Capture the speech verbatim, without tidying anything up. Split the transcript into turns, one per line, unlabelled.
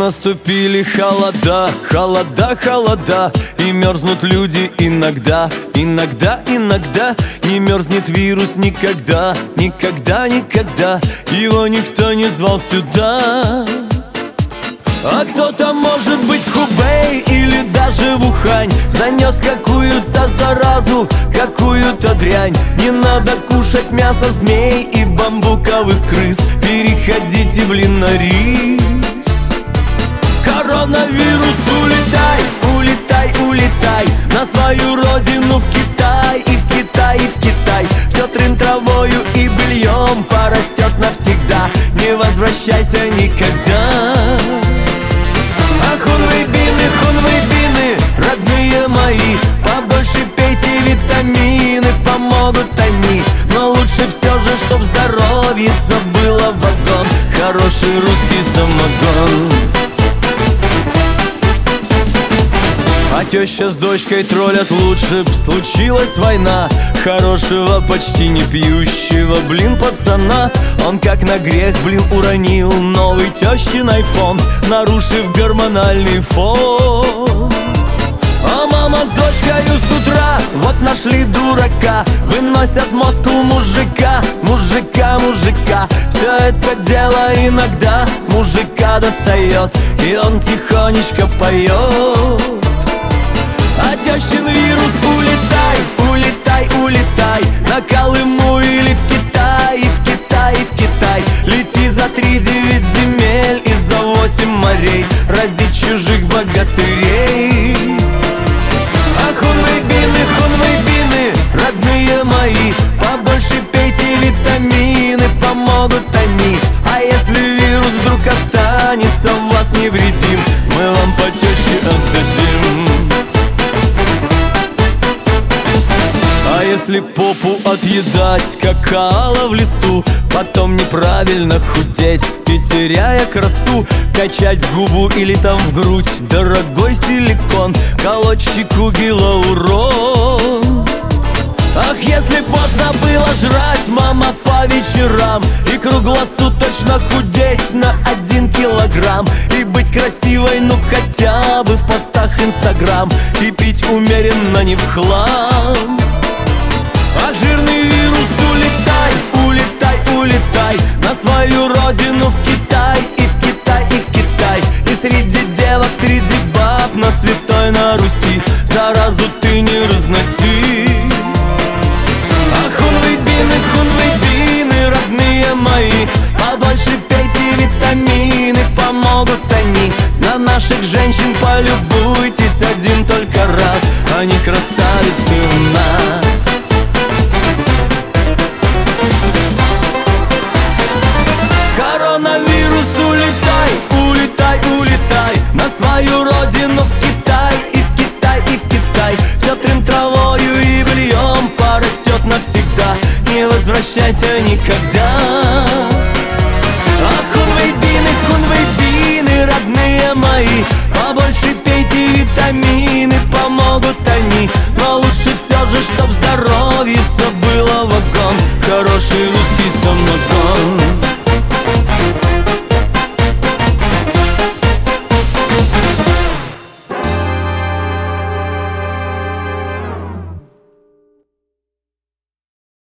наступили холода, холода, холода, и мерзнут люди иногда, иногда, иногда. Не мерзнет вирус никогда, никогда, никогда. Его никто не звал сюда. А кто-то, может быть, в Хубэй или даже в Ухань занес какую-то заразу, какую-то дрянь. Не надо кушать мясо змей и бамбуковых крыс, переходите, блин, на рис. Коронавирус, улетай, улетай, улетай на свою родину, в Китай, и в Китай, и в Китай. Все трын травою и бельем порастет навсегда, не возвращайся никогда. А хунвейбины, хунвейбины, родные мои, побольше пейте витамины, помогут они. Но лучше все же, чтоб здоровьица было в вагон, хороший русский самогон. А теща с дочкой троллят, лучше б случилась война. Хорошего, почти не пьющего, блин, пацана. Он как на грех, блин, уронил новый тещин айфон, нарушив гормональный фон. А мама с дочкою с утра вот нашли дурака, выносят мозг у мужика, мужика, мужика. Все это дело иногда мужика достает, и он тихонечко поет. А тещин вирус, улетай, улетай, улетай на Колыму или в Китай, и в Китай, и в Китай. Лети за три девять земель и за восемь морей, разить чужих богатырей. А хунвейбины, хунвейбины, родные мои, побольше пейте витамины, помогут они. А если вирус вдруг останется, вас невредим, мы вам по теще отдадим. А если попу отъедать, как коала в лесу, потом неправильно худеть и теряя красу, качать в губу или там в грудь дорогой силикон, колоть в щеку гиалурон. Ах, если б можно было жрать, мама, по вечерам и круглосуточно худеть на один килограмм, и быть красивой, ну хотя бы в постах Инстаграм, и пить умеренно, не в хлам. А жирный вирус, улетай, улетай, улетай на свою родину, в Китай, и в Китай, и в Китай. И среди девок, среди баб на святой на Руси заразу ты не разноси. А хунвейбины, хунвейбины, родные мои, побольше пейте витамины, помогут они. На наших женщин полюбуйтесь один только раз, они красавицы у нас. Коронавирус, улетай, улетай, улетай на свою родину, в Китай, и в Китай, и в Китай. Все трын травою и бельем порастет навсегда, не возвращайся никогда. А хунвейбины, хунвейбины, родные мои, побольше пейте витамины, помогут они. Но лучше все же, чтоб здоровьица